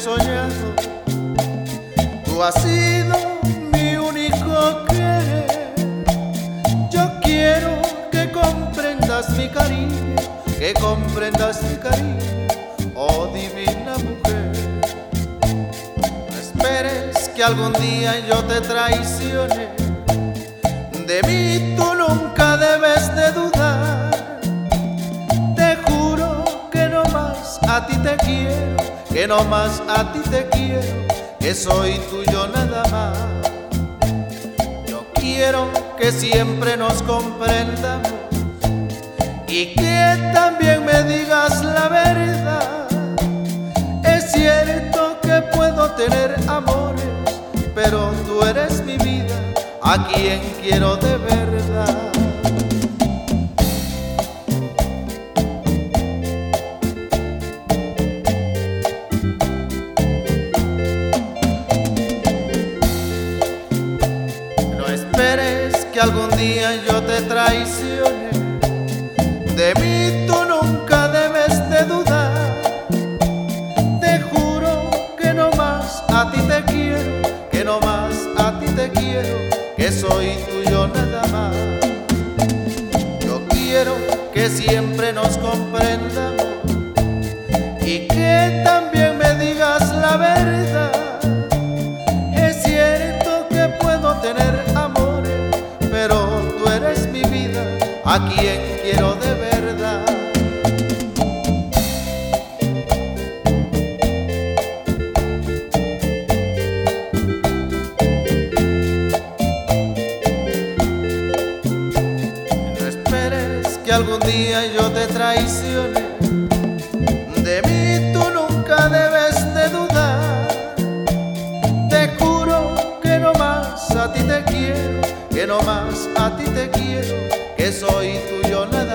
soñado. Tú has sido mi único querer. Yo quiero que comprendas mi cariño, que comprendas mi cariño, oh divina mujer. No esperes que algún día yo te traicione. De mí tú nunca debes de dudar. Te juro que no más a ti te quiero, que no más a ti te quiero, que soy tuyo nada más. Yo quiero que siempre nos comprendamos y que también me digas la verdad. Es cierto que puedo tener amores, pero tú eres mi vida, a quien quiero de verdad. No esperes que algún día yo te traicione. De mí tú nunca debes de dudar. Te juro que no más a ti te quiero, que no más a ti te quiero, que soy tuyo nada más. Yo quiero que siempre nos comprendamos y que también me digas la verdad. Es cierto que puedo tener amores, pero tú eres mi vida, a quien quiero de verdad. Que algún día yo te traicione. De mí tú nunca debes de dudar. Te juro que no más a ti te quiero, que no más a ti te quiero, que soy tuyo nada